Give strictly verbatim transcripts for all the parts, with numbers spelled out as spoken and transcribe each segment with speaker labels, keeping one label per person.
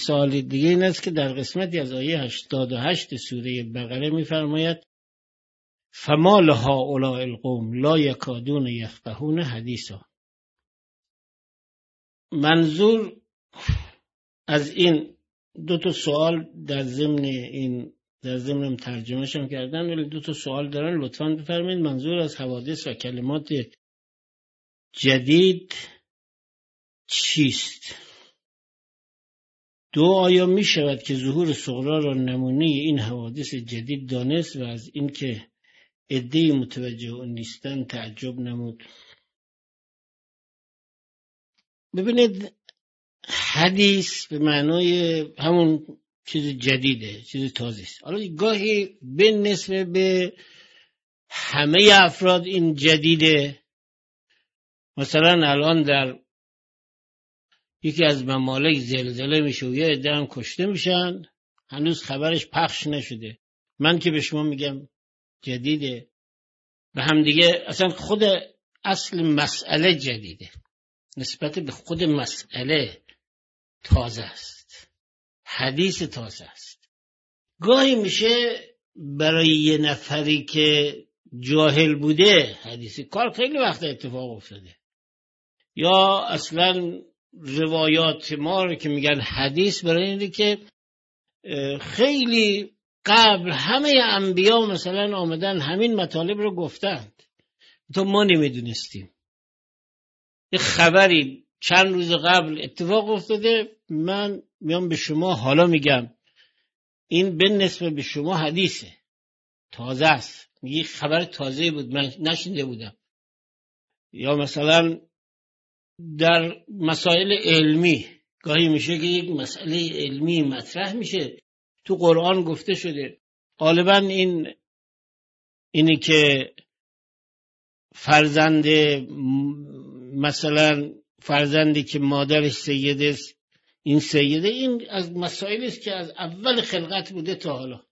Speaker 1: سوال دیگه این است که در قسمتی از آیه هشتاد و هشت سوره بقره می‌فرماید فما لهؤلاء القوم لا یکادون یفقهون حدیثا. منظور از این دو تا سوال در ضمن این در ضمن ترجمه‌شون کردن، ولی دو تا سوال دارن، لطفاً بفرمایید منظور از حوادث و کلمات جدید چیست؟ دو آیا می شود که ظهور صغرا را نمونه این حوادث جدید دانست و از اینکه عده‌ای متوجه اون نیستن تعجب نمود؟ ببینید، حدیث به معنای همون چیز جدیده، چیز تازه است. حالا گاهی به نسبت به همه افراد این جدیده. مثلا الان در یکی از ممالک زلزله میشه و یه عده هم کشته میشن، هنوز خبرش پخش نشده. من که به شما میگم جدیده، به هم دیگه اصلا خود اصل مسئله جدیده، نسبت به خود مسئله تازه است، حدیث تازه است. گاهی میشه برای یه نفری که جاهل بوده حدیثی کار خیلی وقت اتفاق افتاده، یا اصلا روایات ما رو که میگن حدیث برای اینه که خیلی قبل همه انبیا مثلا آمدن همین مطالب رو گفتند، تو ما نمیدونستیم. یه خبری چند روز قبل اتفاق افتاده، من میام به شما حالا میگم، این به نسبت به شما حدیثه، تازه است، میگی خبر تازه بود من نشنیده بودم. یا مثلا در مسائل علمی گاهی میشه که یک مسئله علمی مطرح میشه، تو قرآن گفته شده، غالبا این اینی که فرزند مثلا فرزندی که مادرش سیده است، این سیده، این از مسائلی است که از اول خلقت بوده تا حالا.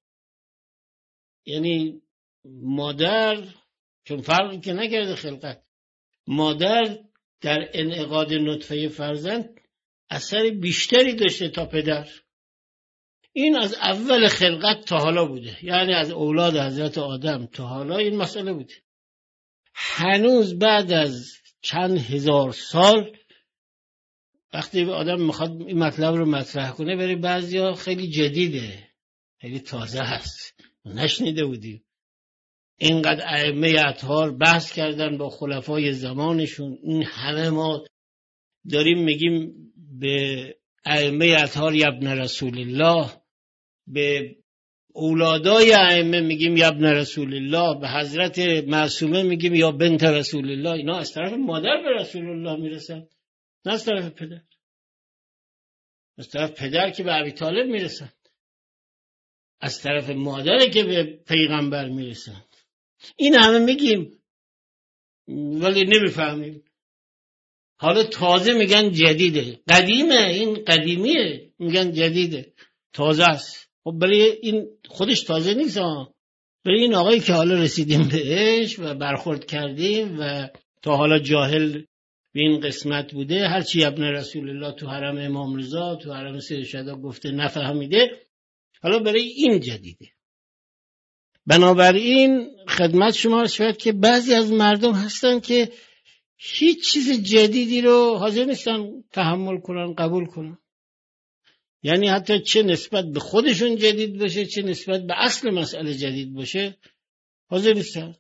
Speaker 1: یعنی مادر، چون فرقی که نکرده خلقت، مادر در انعقاد نطفه فرزند اثر بیشتری داشته تا پدر. این از اول خلقت تا حالا بوده، یعنی از اولاد حضرت آدم تا حالا این مسئله بوده. هنوز بعد از چند هزار سال وقتی آدم میخواد این مطلب رو مطرح کنه، برای بعضیا خیلی جدیده، خیلی تازه هست، نشنیده بودیم. اینقدر ائمه اطهار بحث کردن با خلفای زمانشون، این همه ما داریم میگیم به ائمه اطهار ابن رسول الله، به اولادای ائمه میگیم یا ابن رسول الله، به حضرت معصومه میگیم یا بنت رسول الله. اینا از طرف مادر به رسول الله میرسن، نه از طرف پدر. از طرف پدر که به ابی طالب میرسن، از طرف مادر که به پیغمبر میرسن. این همه میگیم ولی نمیفهمیم. حالا تازه میگن جدیده، قدیمه، این قدیمیه، میگن جدیده، تازه است. خب برای این خودش تازه نیست ها، برای این آقایی که حالا رسیدیم بهش و برخورد کردیم و تا حالا جاهل به این قسمت بوده، هرچی ابن رسول الله تو حرم امام رضا، تو حرم سید شهدا گفته نفهمیده، حالا برای این جدیده. بنابراین خدمت شما عرض شود که بعضی از مردم هستن که هیچ چیز جدیدی رو حاضر نیستن تحمل کنن، قبول کنن. یعنی حتی چه نسبت به خودشون جدید باشه، چه نسبت به اصل مسئله جدید باشه، حاضر نیستن.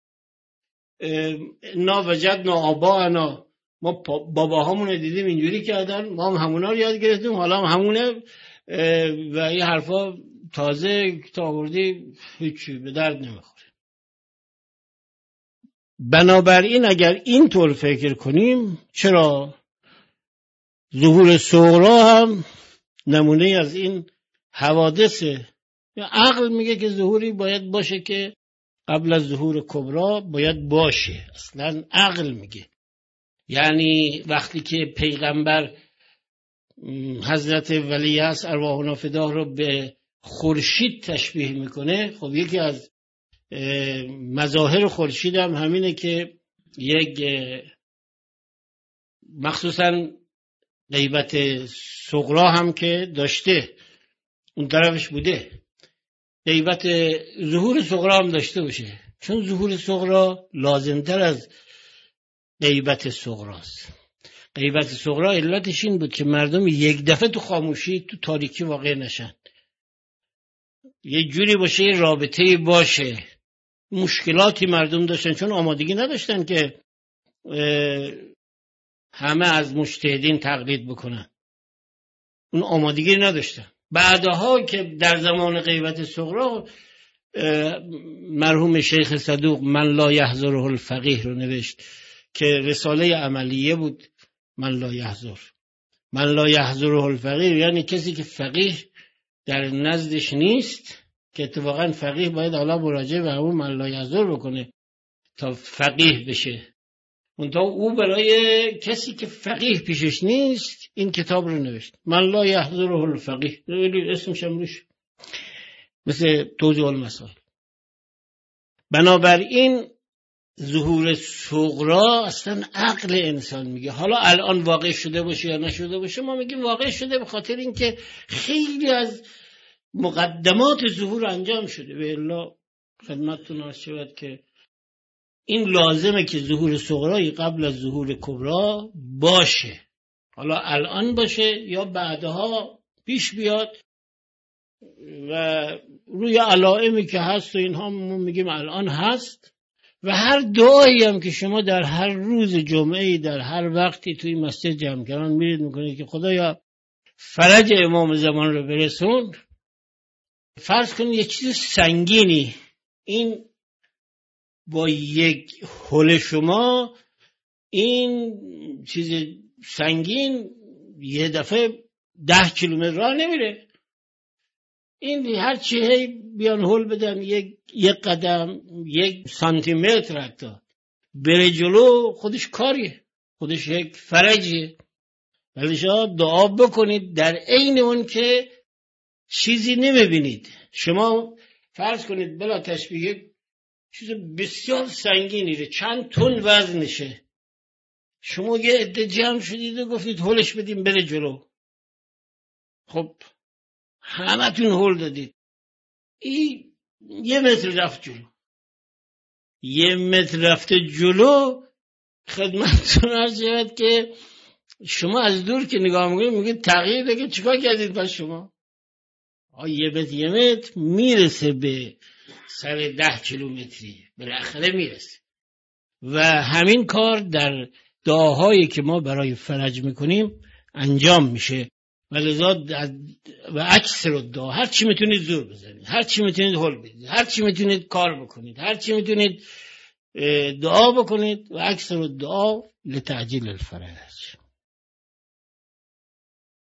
Speaker 1: نا وجدنا آباءنا، ما باباهامون رو دیدیم اینجوری کردن، ما هم همونا رو یاد گرفتیم، حالا هم همونه و این حرفا تازه تا آوردی هیچی به درد نمیخوره. بنابراین اگر اینطور فکر کنیم، چرا ظهور صغرا هم نمونه از این حوادثه. یا عقل میگه که ظهوری باید باشه که قبل از ظهور کبرا باید باشه، اصلا عقل میگه. یعنی وقتی که پیغمبر حضرت ولیعصر ارواحنا فداه رو به خورشید تشبیه میکنه، خب یکی از مظاهر خورشید هم همینه که یک مخصوصا غیبت صغرا هم که داشته، اون طرفش بوده، غیبت ظهور صغرا هم داشته باشه، چون ظهور صغرا لازمتر از غیبت صغراست. غیبت صغرا علتش این بود که مردم یک دفعه تو خاموشی تو تاریکی واقع نشن، یه جوری باشه، یه رابطه‌ای باشه. مشکلاتی مردم داشتن چون آمادگی نداشتن که همه از مجتهدین تقلید بکنن، اون آمادگی نداشتن. بعدها که در زمان غیبت صغرا مرحوم شیخ صدوق من لا یحضره الفقیه رو نوشت که رساله عملیه بود. من لا یحضر من لا یحضره الفقیه یعنی کسی که فقیه در نزدش نیست، که اتفاقا فقیه باید حالا مراجعه به همون من لا یحضر بکنه تا فقیه بشه. منتها او برای کسی که فقیه پیشش نیست این کتاب رو نوشت، من لا یحضره الفقیه، اسمش هم روش مثل توضیح المسائل. بنابراین ظهور صغرا اصلا عقل انسان میگه. حالا الان واقع شده باشه یا نشده باشه، ما میگیم واقع شده به خاطر اینکه خیلی از مقدمات ظهور انجام شده. به الا خدمتتون عرض شود که این لازمه که ظهور صغرایی قبل از ظهور کبرا باشه، حالا الان باشه یا بعدها پیش بیاد، و روی علائمی که هست و اینها ما میگیم الان هست. و هر دعایی هم که شما در هر روز جمعه در هر وقتی توی مسجد جمع کردن میرید میکنید که خدایا فرج امام زمان رو برسون، فرض کنید یه چیز سنگینی این با یک حل شما، این چیز سنگین یه دفعه ده کیلومتر راه نمیره، این هر چی هی بیان هل بدن یک یک قدم یک سانتی متر حتی بره جلو، خودش کاریه، خودش یک فرجیه. ولی شما دعا بکنید در عین اون که چیزی نمیبینید. شما فرض کنید بلا تشبیه چیز بسیار سنگینی، چند تن وزنشه، شما یه عده جمع شدید و گفتید هلش بدیم بره جلو، خب همه تون هل دادید، این یه متر رفت جلو، یه متر رفته جلو. خدمتتون عرض شود که شما از دور که نگاه میکنید میگید تغییر دیگه چیکار کردید پس شما؟ یه متر یه متر میرسه به سر ده کیلومتری، بالاخره میرسه. و همین کار در دعاهایی که ما برای فرج میکنیم انجام میشه. و لذا و اکثر دعا هر چی میتونید زور بزنید، هر چی میتونید هل بدید، هر چی میتونید کار بکنید، هر چی میتونید دعا بکنید، و اکثر دعا لتعجیل الفرج.